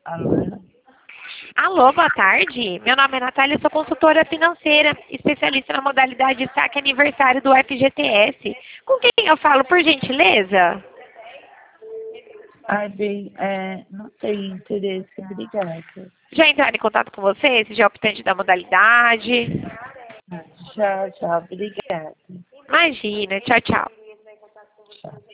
Alô? Alô, boa tarde. Meu nome é Natália, sou consultora financeira, especialista na modalidade saque aniversário do FGTS. Com quem eu falo, por gentileza? Ai, bem, não tenho interesse, obrigada. Já entraram em contato com você? Esse já é optante da modalidade? Já, obrigada. Imagina, tchau, tchau. Tchau.